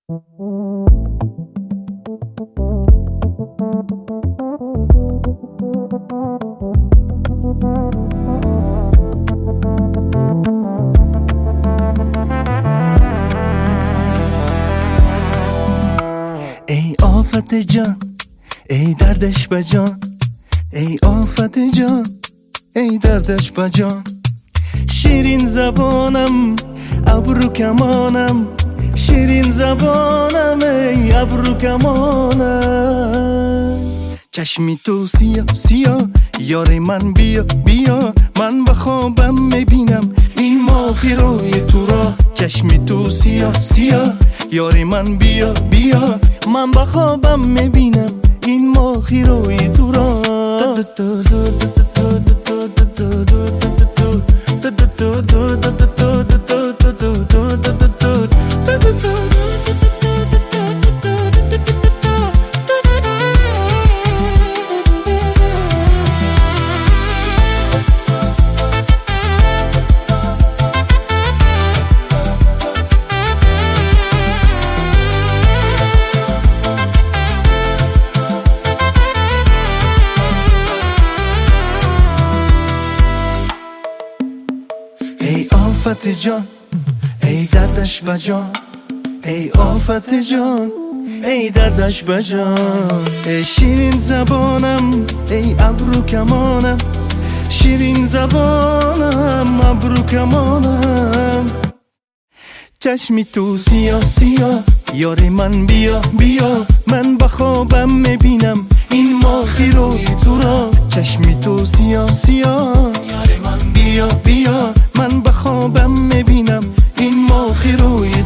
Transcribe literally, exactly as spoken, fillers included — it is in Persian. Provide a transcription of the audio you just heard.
ای آفت جان، ای دردش بجان، ای آفت جان، ای دردش بجان. شیرین زبانم ابرو کمانم، شیرین زبانم ای ابرو کمانم. چشمی تو سیاه سیاه یار من، بیا بیا من به خوابم میبینم این ماهی روی تو را. چشمی تو سیاه سیاه یار من، بیا بیا من به خوابم میبینم این ماهی روی تو را. ای آفت جان، ای دردش بجان، ای آفت جان، ای دردش بجان. ای شیرین زبانم ای ابرو کمانم، شیرین زبانم ابرو کمانم. چشمی تو سیاه سیاه یار من، بیا بیا من به خوابم میبینم این ماهی روی تو را. چشمی تو سیاه سیاه یار من، بیا بیا من به خوابم میبینم این ماهی روی